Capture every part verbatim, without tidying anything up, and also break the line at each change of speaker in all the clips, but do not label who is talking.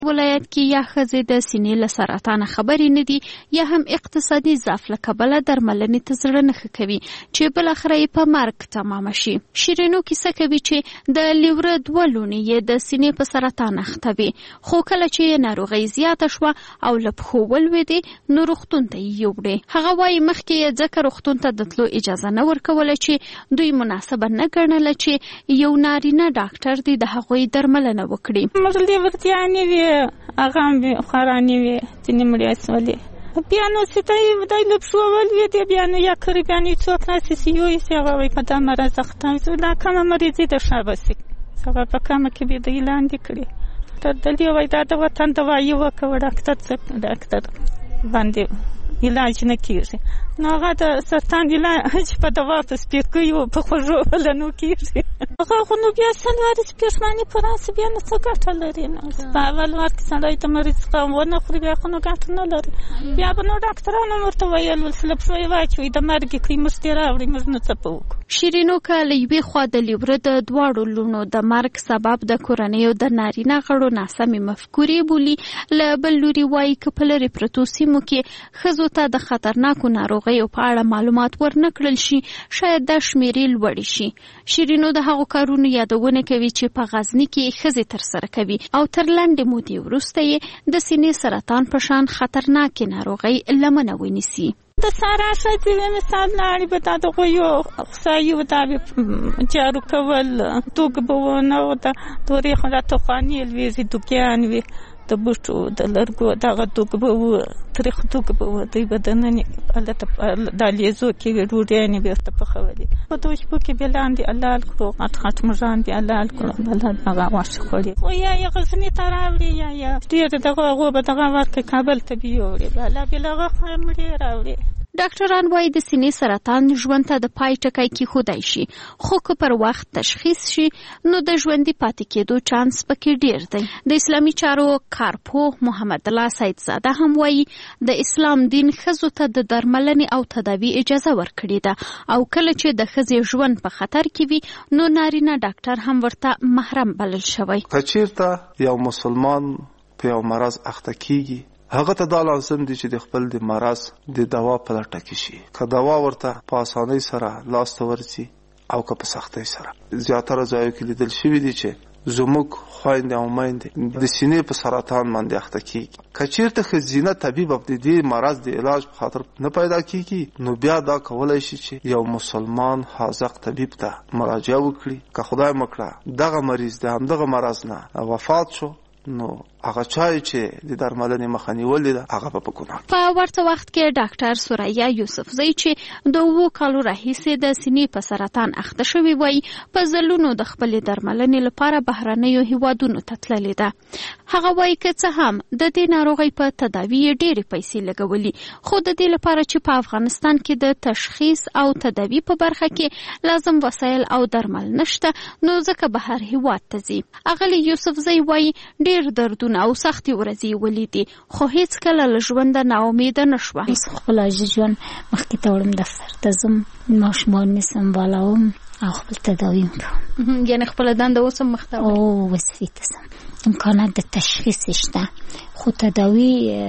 ولایت کې یا ښځې د سینې له سرطان خبرې نه دي یا هم اقتصادي ضعف له کبله درملنې ته زړه نه ښه کوي چې بالاخره یې په مرګ تمامه شي. شیرینو کیسه کوي چې د لیوره دوه لوڼې یې د سینې په سرطان اخته وې، خو کله چې ناروغۍ زیاته شوه او له پښو ولوېدې نو روغتون ته یې یوړې. هغه وایي مخکې یې ځکه روغتون ته د تلو اجازه نه ورکوله چې دوی مناسبه نه ګڼله چې یو نارینه ډاکټر دی د هغوی درملنه وکړي.
موږ لیورتیانې وې هغه هم وې خورانې وې ځینې مړې سولې بیا نو چې ته دای له پښو ولوېدې بیا نو یا کړې بیا نو څوک راسي چې یویسي هغه وایي په دا مرض اخته شو دا کومه مریضي ده ښه به شي هغه په کومه کې به دوی لاندې کړي تر دلې وایي دا د وطن دوایي وکړه ډاکټر څه ډاکټر باندې علاج نه کېږي نو هغه د سرطان علاج په دوا په سپېرکیو په خوږو بلنو کېږي هغه خو نو بیا سلوارې سپېرمانې په راسه بیا نو څه ګټه لري نو په اول وخت کې سړی ته مریض څخه ونه خوري بیا خو نو ګټه نه لري بیا به نو ډاکټرانو ورته ویل ول چې له پښو یې واچوئ د مرګ کړي موږ دې راوړي موږ نو څه به وکړو.
شیرینو که له یوې خوا د لیوره د دواړو لوڼو د مرګ سبب د کورنیو د نارینه غړو ناسمې مفکورې بولي، له بل لوري وایي که په لرې پرتو سیمو کې ښځو ته د خطرناکو ناروغیو په اړه معلومات ورنه کړل شي شاید دا شمیرې لوړې شي. شیرینو د هغو کارونو یادونه کوي چې په غزني کې ښځې ترسره کوي او تر لنډې مودې وروسته یې د سینې سرطان په شان خطرناکې ناروغۍ لمنه ونیسي.
د سارا ښځې وې مثال لاړې به دا د غویو خسایي دا به جارو کول دوږ به ونه و د دورې خو دا توخانې لویزې دوګیان وې د بوټو د لرګو دغه دوږ به و تریخ دوږ به و دوی به دننې هلته دا لیزو کې ډوډیانې به ورته پخولې په دو شپو کې بیا لاندې حلال کړو غټ غټ مږان بیا حلال کړو بله هغه غوښې خوړې خو یا یې غزني ته راوړې یا یا ډېر دغه هغو به دغه ورکړې کابل ته به یوړې بله بېل هغه خوا مړې راوړې.
ډاکټران وایي د سینې سرطان ژوند ته د پای ټکی کېښودی شي خو که پر وخت تشخیص شي نو د ژوندي پاتې کېدو چانس پکې ډیر دی. د اسلامي چارو کارپوه محمد الله سیدزاده هم وایي د اسلام دین ښځو ته د درملنې او تداوي اجازه ورکړې ده او کله چې د ښځې ژوند په خطر کې وي نو نارینه ډاکټر هم ورته محرم بلل شوی.
که چېرته یو مسلمان په یو مرض اخته کېږي هغه ته دا لازم دي چې د خپل د مرض د دوا په لټه کې شي. که دوا ورته په اسانۍ سره لاس ته ورځي او که په سختۍ سره. زیاتره ځایو کې لیدل شوي دي چې زموږ خویندې او میندې د سینې په سرطان باندې اخته کېږي. که چېرته ښځینه طبیب د دې مرض د علاج په خاطر نه پیدا کېږي نو بیا دا کولی شي چې یو مسلمان حاذق طبیب ته مراجعه وکړي. که خدای مکړه دغه مریض د همدغه مرض نه وفات شو نو هغه چای چې د درملنې مخه نیولې ده هغه به په ګناه.
په ورته وخت کې ډاکټر سوریا یوسفزۍ چې د اوو کالو راهیسې د سینې په سرطان اخته شوې وایي په ځلونو د خپلې درملنې لپاره بهرنیو هیوادونو ته تللې ده. هغه وایي که څه هم د دې ناروغۍ په تداوي یې ډېرې پیسې لګولي خو د دې لپاره چې په افغانستان کې د تشخیص او تداوي په برخه کې لازم وسایل او درمل نشته نو ځکه بهر هیواد ته ځي. اغلې یوسفزۍ وایي ډېر دردونه او سختي ورځې ولیدې خو هیڅ کله له ژونده ناامیده نه شوه.
خپل عاجز ژوند مخکې ته وړم دفتر ته ځم ماشومان مې سمبالوم او خپل تداوي کوم.
یعنې خپله دنده اوس هم مخته
او وظیفې ته ځم. امکانات د تشخیص شته خو تداوی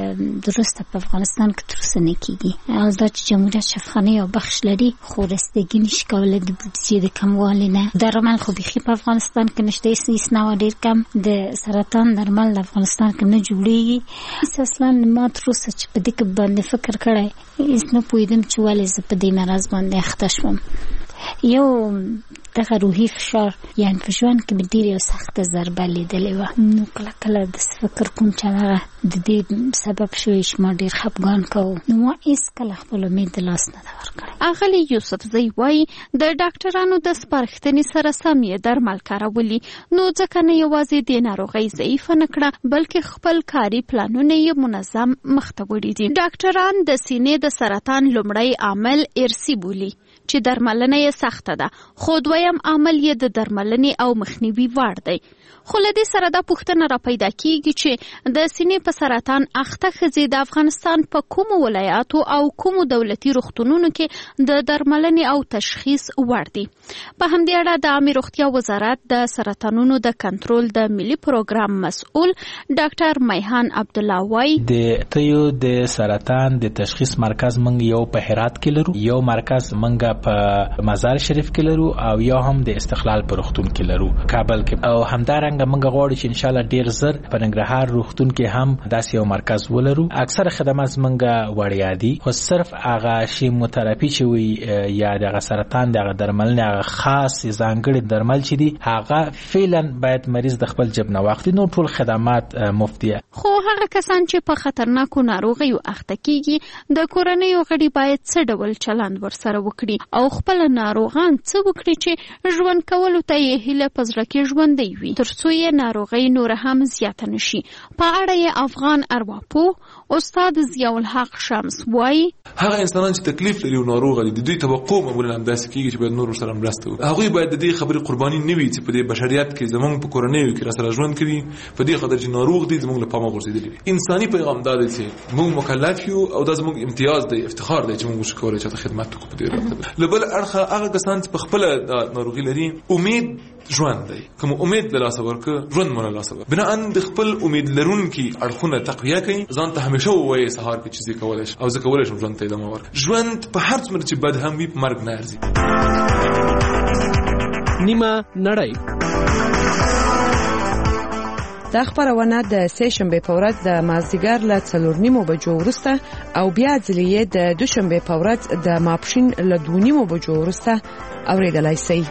درسته په افغانستان کې تر اوسه نه کېږي. دا چې جمهوریت شفاخانې یو بخش لري خو رسیدګي نشي کولی د بودیجې د کموالي نه. درمل خو بیخي په افغانستان کې نشته، هېڅ نوع ډېر کم د سرطان درمل د افغانستان کې نه جوړېږي. اصلا ما تر اوسه چې په دې کې باندې فکر کړی هېڅ نه پوهېدم چې ولې زه په دې مرض باندې اخته شوم. یو دغه روحي فشار یعنې په ژوند کې مې ډېر یو سخته ضربه لیدلې وه نو کله کله داسې فکر کوم چې هغه د دې سبب شوی چې ما ډېر خفګان کوو نو ما هېڅکله خپل امید د لاس نه ده ورکړی.
اغلې یوسفزۍ وایي د ډاکټرانو د سپارښتنې سره سم یې درمل کارولي نو ځکه نه یوازې د ناروغۍ ضعیفه نه کړه بلکې خپل کاري پلانونه یې منظم مخته وړي دي. ډاکټران د سینې د سرطان لومړی عامل ارثي بولي چې درملنه یې سخته ده خو دویم عامل یې د درملنې او مخنیوي وړ دی خو له دې سره دا پوښتنه را پیدا کیږي چې د سینې په سرطان اخته ښځې د افغانستان په کومو ولایاتو او کومو دولتي روغتونونو کې د درملنې او تشخیص وړ دي. په همدې اړه د عامه روغتیا وزارت د سرطانونو د کنټرول د ملي پروګرام مسؤل ډاکټر میهان عبدالله وایي
د تیو د سرطان د تشخیص مرکز منګ یو په هرات کې لرو، یو مرکز منګ په مزار شریف کې لرو او یو هم د استقلال په روغتون کې لرو کابل کې، او همدارنګه منګ غواړو چې ان شاء الله ډیر زر په ننګرهار روغتون کې هم داسې یو مرکز ولرو. اکثر خدمات منګ وړیا دي، خو صرف هغه شیموتراپي چې وي یا د سرطان د درملنې هغه خاص ځانګړي درمل چې دي هغه فعلا باید مریض د خپل جیب نه واخلي، نو ټول خدمات مفت.
خو هغه کسان چې په خطرناکو ناروغیو اخته کیږي د کورنیو غړي باید څه ډول چلند ورسره وکړي او خپل ناروغان څه وکړي چې ژوند کولو ته یې هیله په زړه کې ژوندی وي ترڅو یې ناروغۍ نور هم زیاته نشي. په اړه یې افغان ارواپوه استاد ضیاء الحق شمس وایي
هغه انسانان چې تکلیف لري او ناروغ دي د دوی توقع معمولا همداسې کیږي چې باید نور سره مرسته وکړي. هغوی باید د دې خبرې قرباني نه وي چې په دې بشریت کې زمونږ په کورنیو کې راسره ژوند کوي په دې خاطر چې ناروغ دي زمونږ له پامه غورځېدلي وي. انساني پیغام دا دی چې موږ مکلف یو او دا زموږ امتیاز دی، افتخار دی چې موږ وشو کولای چې خدمت وکړو په دې راته. له بل اړخه هغه کسان چې په خپل ناروغي لري امید ژوند دی، کوم امید د لاسه ورکړه ژوند مونږ لاسه ورکړه بنا ان د خپل امید لرونکي اړخونه تقویه کوي، ځان ته همیشه وایي سهار کې چې زه کولای شم او زه کولای شم ژوند ته ادامه ورکړم. ژوند په هر څومره چې بد هم وي مرګ نه ارزي.
نیمه نړۍ
دا خبرونه د سه شنبه په ورځ د مازدیګر له څلور نیمو بجو وروسته او بیا ځلې د دوشنبه په ورځ د ماپښین له دوه نیمو بجو وروسته اوریدلای شئ.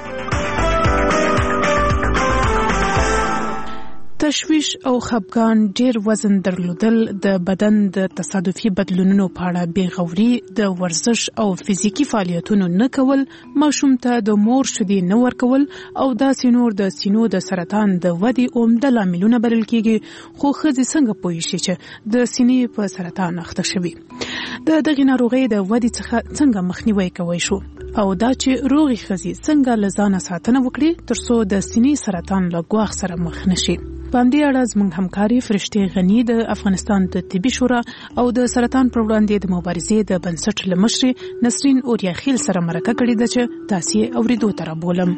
تشویش او خپګان، ډیر وزن درلودل، د بدن د تصادفي بدلونونو په اړه بېغوري، د ورزش او فزیکی فعالیتونو نه کول، ماشوم ته د مور شیدې نه ورکول او داسې نور د سینو د سرطان د ودې عمده لاملونه بلل کېږي. خو ښځې څنګه پوه شي چې د سینې په سرطان اخته شوي؟ د دغې ناروغۍ د ودې څخه څنګه مخنیوی کوی شو او دا چې روغې ښځې څنګه له ځانه ساتنه وکړي ترڅو د سینې سرطان له ګواښ سره مخ نشي؟ په همدې اړه زموږ همکاري فرشتې غني د افغانستان د طبي شورا او د سرطان پر وړاندې د مبارزې د بنسټ له مشرې نسرین اوریاخیل سره مرکه کړې ده چې تاسې اورېدو ته رابولم.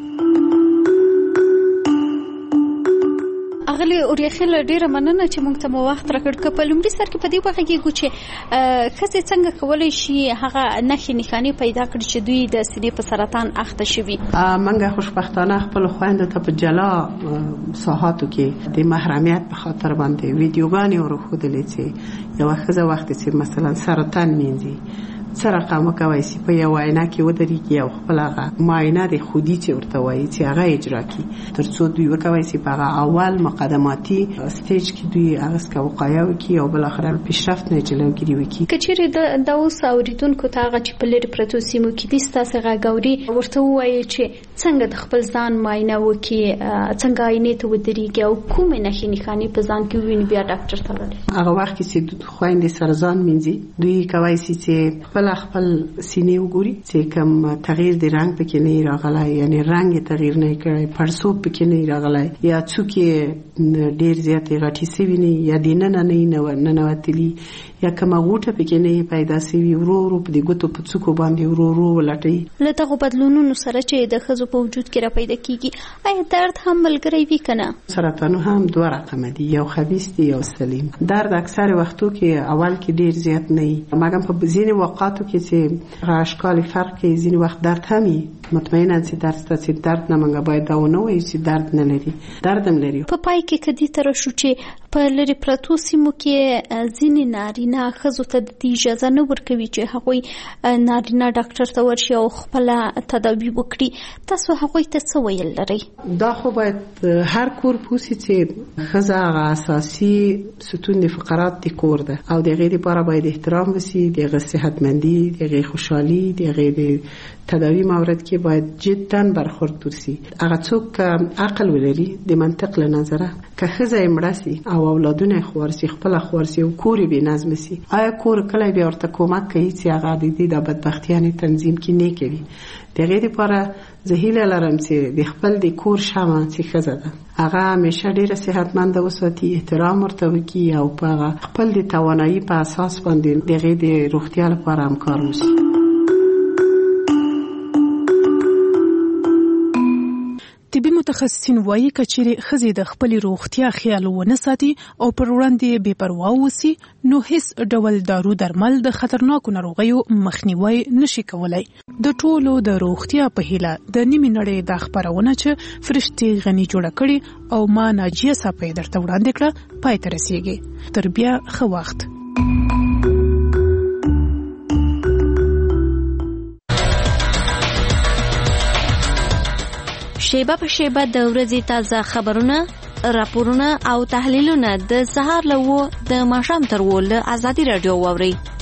اغلی اوریاخیل ډیره مننه چې موږ ته مو وخت راکړ. که په لومړي سر کې په دې وغږیږو چې ښځې څنګه کولی شي هغه نښې نښانې پیدا کړي چې دوی د سینې په سرطان اخته شوي؟
موږ خوشبختانه خپل خویندو ته په جلا ساحاتو کې د محرمیت په خاطر باندې ویډیوګانې ورښودلې چې یوه ښځه وخت چې مثلا سرطان مینځي څه رقم وکوي سي په یو عینه کې ودرېږي او خپل هغه معاینه د خودي چې ورته وایي چې هغه اجرا کړي ترڅو دوی وکوي سي په هغه اول مقدماتي سټیج کې دوی هغه څه وقایه وکړي او بل اخر پیشرفت نه جلوګیري وکړي.
که چیرې د اوس اوریدونکو ته هغه چې په لرې پرتو سیمو کې دي ستاسې غږ ورته ووایي چې څنګه د خپل ځان معاینه وکړي، څنګه عینې ته ودرېږي او کومې نښې نښانې په ځان کې وویني بیا ډاکټر ته لاړ. هغه وخت کې چې خویندې سره ځان مینځي دوی کولی سي چې خپل خپل سینې وګوري چې کوم تغییر د رنګ پکې نه راغلی، یعنی رنګ تغییر نه کړی، پړسوب پکې نه راغلی، یا څوکې ډیر زیاتې غټې سوي نه یا دننه نه ننوتلي یا کومه غوټه پکې نه پیدا سوي، ورو ورو په دې ګوتو په څوکو باندې ورو ورو ولټوي. له دغو بدلونونو سره چې د ښځو په وجود کې را پیدا کیږي آیا درد هم ملګری وي که نه؟ سرطانونه هم دوه رقمه دي، یو خبیث دی یو سلیم. درد اکثر وختو کې اول کې ډیر زیات نه وي، مګر په ځینې اوقاتو کې چې اشکال فرق کې ځینې وخت درد هم وي. مطمئنا چې درد ستاسې درد نه منګه باید دا ونه وایي چې درد نه لري، درد هم لري. په پای کې که دې ته راشو چې په لرې پرتو سیمو کې ځینې نارینه ښځو ته د دې اجازه نه ورکوي چې هغوی نارینه ډاکټر ته ورشي او خپله تداوي وکړي، تاسو هغوی ته څه ویل لرئ؟ دا خو باید هر کور پوه سي چې ښځه هغه اساسي ستون د فقرات د کور ده او د هغې دپاره باید احترام وسي، د هغې صحتمندي، د هغې خوشحالي، د هغې د تداوي مورد کې
باید جدا برخورد وشي. هغه څوک عقل ولري د منطق له نظره که ښځه یې مړه سي او اولادونه یې خوار سي، خپله خوار سي او کور یې بېنظمه سي، آیا کور کله بیا ورته کومک کوي چې هغه د دې د بدبختیانې تنظیم کې نه کوي؟ د هغې دپاره زه هیله لرم چې د خپل د کور شمع چې ښځه ده هغه همیشه ډېره صحتمنده وساتي، احترام ورته وکړي او په هغه خپل د توانایي په اساس باندې د هغې د روغتیا لپاره هم کار وشي.
طبي متخصصین وایي که چیرې ښځې د خپلې روغتیا خیال ونه ساتي او پر وړاندې بې پروا اوسي نو هیڅ ډول دارو درمل د خطرناکو ناروغیو مخنیوی نشي کولی. د ټولو د روغتیا په هیله د نیمې نړۍ دا خپرونه چې فرشتې غني جوړه کړې او ما ناجیه صاحب درته وړاندې کړه پای ته رسیږي. تر بیا ښه وخت.
شیبه په شیبه د ورځې تازه خبرونه، راپورونه او تحلیلونه د سهار له و د ماښام تر و له ازادي راډیو واورئ.